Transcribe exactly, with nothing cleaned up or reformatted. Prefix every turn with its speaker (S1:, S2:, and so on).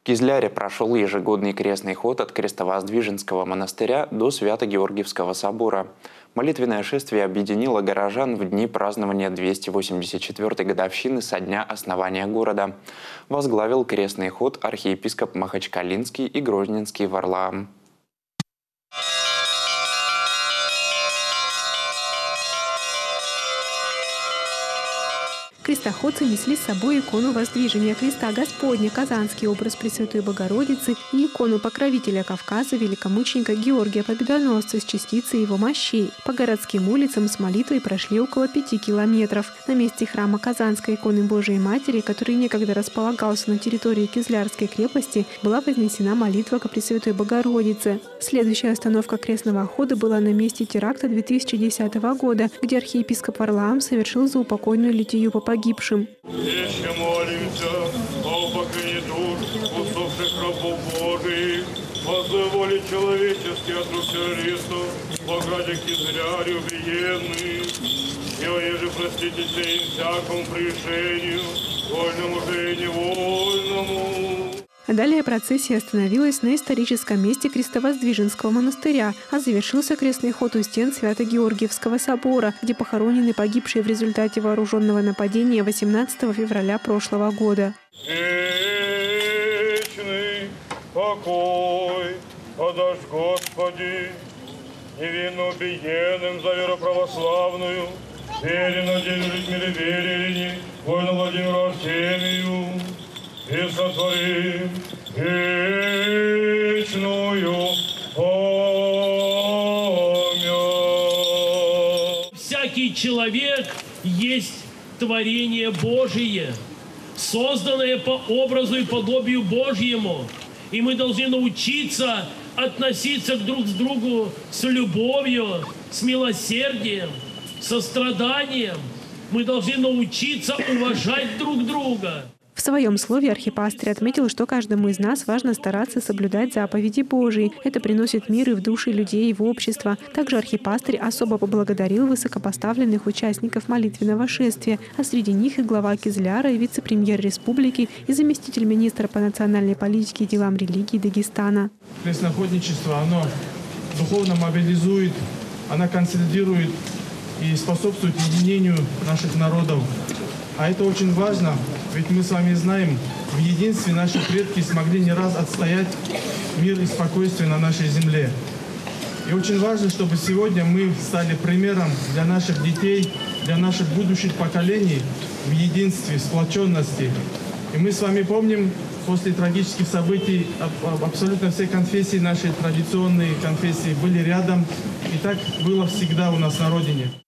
S1: Кизляре прошел ежегодный крестный ход от Крестовоздвиженского монастыря до Свято-Георгиевского собора. Молитвенное шествие объединило горожан в дни празднования двести восемьдесят четвёртой годовщины со дня основания города. Возглавил крестный ход архиепископ Махачкалинский и Грозненский Варлаам.
S2: Крестоходцы несли с собой икону Воздвижения Креста Господня, казанский образ Пресвятой Богородицы и икону покровителя Кавказа, великомученика Георгия Победоносца с частицей его мощей. По городским улицам с молитвой прошли около пяти километров. На месте храма Казанской иконы Божией Матери, который некогда располагался на территории Кизлярской крепости, была вознесена молитва ко Пресвятой Богородице. Следующая остановка крестного хода была на месте теракта две тысячи десятого года, где архиепископ Варлаам совершил заупокойную литию по погибшим.
S3: Еще молимся о упокоении душ усопших рабов Божиих, позволить человеческий от рук террористов, пограде Кизляре убиенных, и оеже проститесь им всякому прегрешению, вольному же и невольному.
S2: Далее процессия остановилась на историческом месте Крестовоздвиженского монастыря, а завершился крестный ход у стен Свято-Георгиевского собора, где похоронены погибшие в результате вооруженного нападения восемнадцатого февраля прошлого года.
S3: Вечный покой подашь, Господи, невинно убиенным за веру православную, вере, надежду, мире, вере, воину Владимиру Артемию, и сотворим вечную память.
S4: Всякий человек есть творение Божие, созданное по образу и подобию Божьему. И мы должны научиться относиться друг к другу с любовью, с милосердием, состраданием. Мы должны научиться уважать друг друга.
S2: В своем слове архипастырь отметил, что каждому из нас важно стараться соблюдать заповеди Божии. Это приносит мир и в души людей, и в общество. Также архипастырь особо поблагодарил высокопоставленных участников молитвенного шествия, а среди них и глава Кизляра, и вице-премьер республики, и заместитель министра по национальной политике и делам религии Дагестана.
S5: Крестноходничество, оно духовно мобилизует, оно консолидирует и способствует единению наших народов. А это очень важно, ведь мы с вами знаем, в единстве наши предки смогли не раз отстоять мир и спокойствие на нашей земле. И очень важно, чтобы сегодня мы стали примером для наших детей, для наших будущих поколений в единстве, сплоченности. И мы с вами помним, после трагических событий абсолютно все конфессии, наши традиционные конфессии были рядом. И так было всегда у нас на родине.